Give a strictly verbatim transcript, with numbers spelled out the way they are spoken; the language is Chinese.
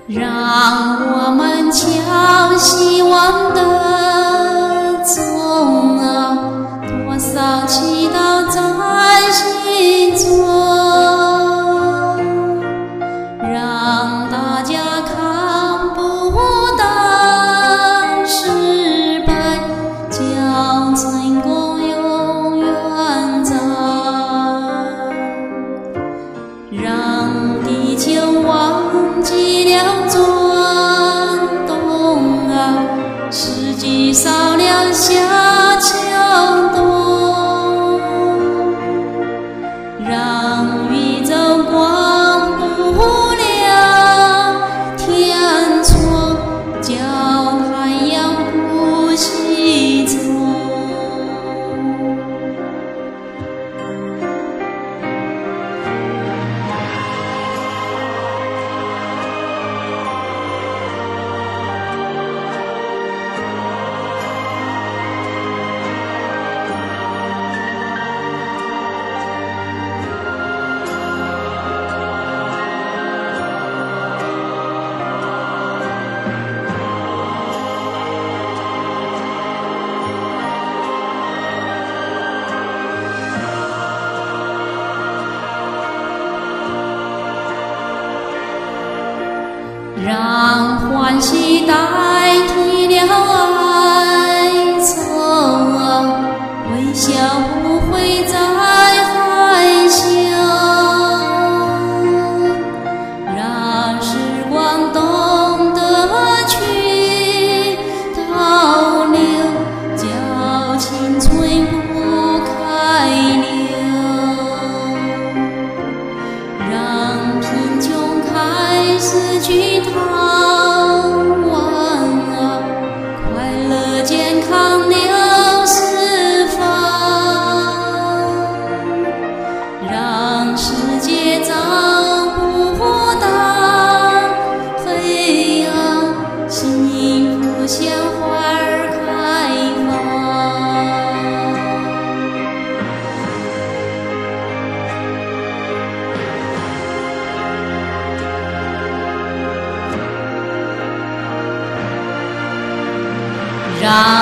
让我们敲希望的钟啊，多少祈祷在心中，让大家看不到失败，叫成功永远在，让地球忘记了转动啊，世纪少了下桥洞，让宇宙光不了天窗，叫太阳不西冲。让欢喜代替了哀愁，微笑不会再害羞，让时光懂得去倒流，叫青春不开流，让贫穷开始去逃亡啊，快乐健康流四方，让世界找不到飞扬，幸福像花儿开放。让